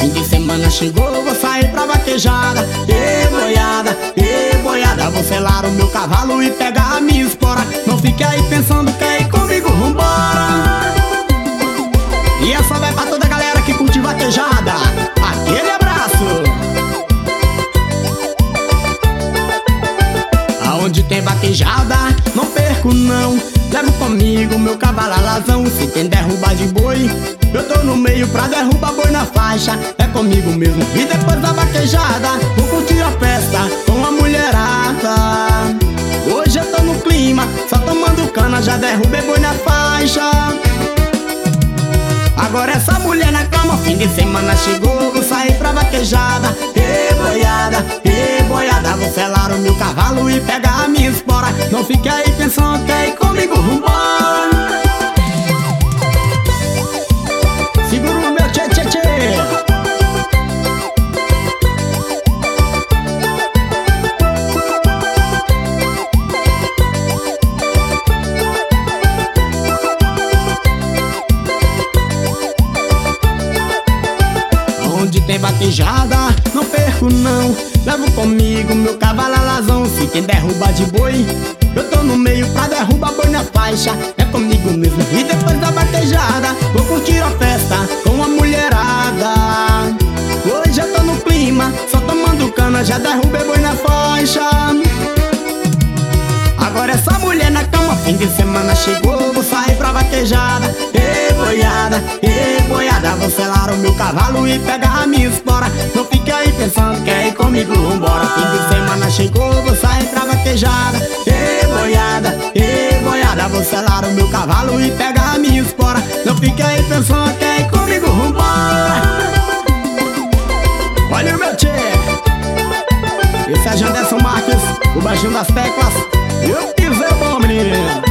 Fim de semana chegou, vou sair pra vaquejada. E boiada, vou selar o meu cavalo e pegar a minha espora. Não fique aí pensando, quer ir comigo, vambora. E essa vai pra toda a galera que curte vaquejada. Aquele abraço. Aonde tem vaquejada, não perco não. Levo comigo meu cavalo alazão. Se tem derruba de boi, eu tô no meio pra derrubar boi na faixa. É comigo mesmo. E depois da vaquejada, vou curtir a festa com a mulherada. Hoje eu tô no clima, só tomando cana, já derrubei boi na faixa. Agora essa mulher na cama, fim de semana chegou, vou sair pra vaquejada. E boiada, vou selar o meu cavalo e pegar a minha espora. Não fique aí pensando, quer ir comigo, vambora. Segura o meu tchê tchê tchê. Onde tem vaquejada, não perco não. Levo comigo meu cavalo alazão. Se tem derruba de boi, eu tô no meio pra derrubar boi na faixa. É comigo mesmo. E depois da vaquejada, vou curtir a festa com a mulherada. Hoje eu tô no clima, só tomando cana, já derrubei boi na faixa. Agora essa mulher na cama, fim de semana chegou, vou sair pra vaquejada. E boiada, vou selar o meu cavalo e pegar a minha espora. Não fique aí pensando, quer ir comigo, vambora. Fim de semana chegou, vou sair pra vaquejada. E boiada, vou selar o meu cavalo e pegar a minha espora. Não fique aí pensando, quer ir comigo, vambora. Olha o meu tchê. Esse é Janderson Marques, o baixinho das teclas. Eu pisei bom, menino.